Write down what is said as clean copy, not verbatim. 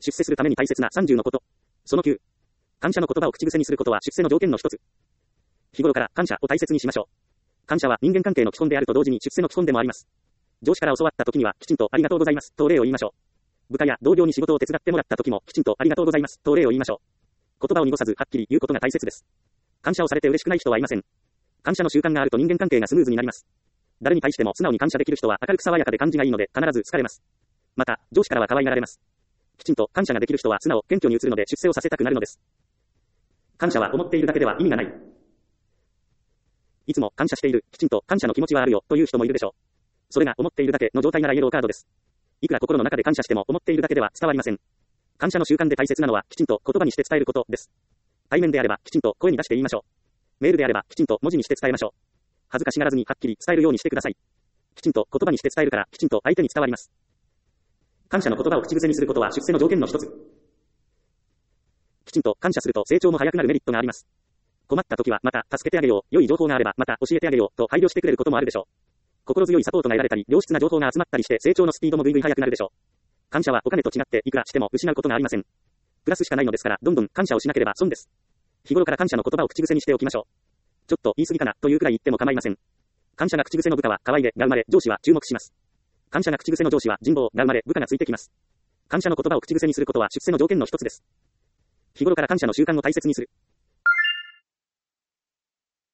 出世するために大切な30のこと。その9。感謝の言葉を口癖にすることは出世の条件の一つ。日頃から感謝を大切にしましょう。感謝は人間関係の基本であると同時に出世の基本でもあります。上司から教わった時にはきちんとありがとうございますと礼を言いましょう。部下や同僚に仕事を手伝ってもらった時もきちんとありがとうございますと礼を言いましょう。言葉を濁さずはっきり言うことが大切です。感謝をされて嬉しくない人はいません。感謝の習慣があると人間関係がスムーズになります。誰に対しても素直に感謝できる人は明るく爽やかで感じがいいので必ず好かれます。また、上司からは可愛がられます。きちんと感謝ができる人は素直、謙虚に映るので出世をさせたくなるのです。感謝は思っているだけでは意味がない。いつも感謝している、きちんと感謝の気持ちはあるよという人もいるでしょう。それが思っているだけの状態ならイエローカードです。いくら心の中で感謝しても思っているだけでは伝わりません。感謝の習慣で大切なのはきちんと言葉にして伝えることです。対面であればきちんと声に出して言いましょう。メールであればきちんと文字にして伝えましょう。恥ずかしがらずにはっきり伝えるようにしてください。きちんと言葉にして伝えるからきちんと相手に伝わります。感謝の言葉を口癖にすることは出世の条件の一つ。きちんと感謝すると成長も早くなるメリットがあります。困った時はまた助けてあげよう、良い情報があればまた教えてあげようと配慮してくれることもあるでしょう。心強いサポートが得られたり、良質な情報が集まったりして成長のスピードもぐいぐい速くなるでしょう。感謝はお金と違っていくらしても失うことがありません。プラスしかないのですからどんどん感謝をしなければ損です。日頃から感謝の言葉を口癖にしておきましょう。ちょっと言い過ぎかなというくらい言っても構いません。感謝が口癖の部下は可愛げが生まれ、上司は注目します。感謝が口癖の上司は人望が生まれ、部下がついてきます。感謝の言葉を口癖にすることは出世の条件の一つです。日頃から感謝の習慣を大切にする。